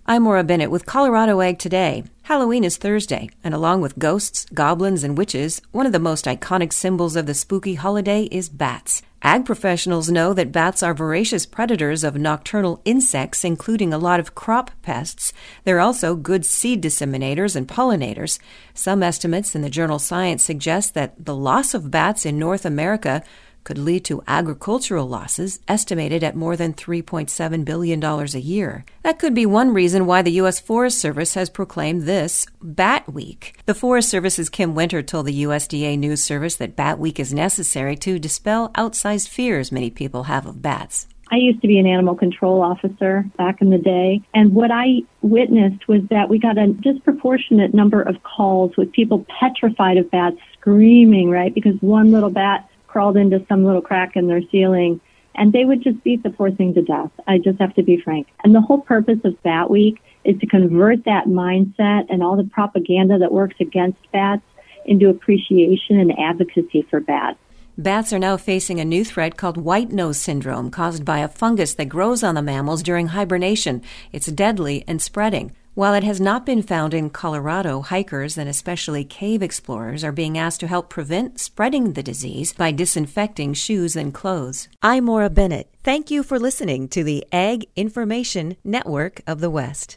I'm Maura Bennett with Colorado Ag Today. Halloween is Thursday, and along with ghosts, goblins, and witches, one of the most iconic symbols of the spooky holiday is bats. Ag professionals know that bats are voracious predators of nocturnal insects, including a lot of crop pests. They're also good seed disseminators and pollinators. Some estimates in the journal Science suggest that the loss of bats in North America could lead to agricultural losses estimated at more than $3.7 billion a year. That could be one reason why the U.S. Forest Service has proclaimed this Bat Week. The Forest Service's Kim Winter told the USDA News Service that Bat Week is necessary to dispel outsized fears many people have of bats. I used to be an animal control officer back in the day, and what I witnessed was that we got a disproportionate number of calls with people petrified of bats, screaming, right, because one little bat crawled into some little crack in their ceiling, and they would just beat the poor thing to death. I just have to be frank. And the whole purpose of Bat Week is to convert that mindset and all the propaganda that works against bats into appreciation and advocacy for bats. Bats are now facing a new threat called white nose syndrome, caused by a fungus that grows on the mammals during hibernation. It's deadly and spreading. While it has not been found in Colorado, hikers and especially cave explorers are being asked to help prevent spreading the disease by disinfecting shoes and clothes. I'm Maura Bennett. Thank you for listening to the Ag Information Network of the West.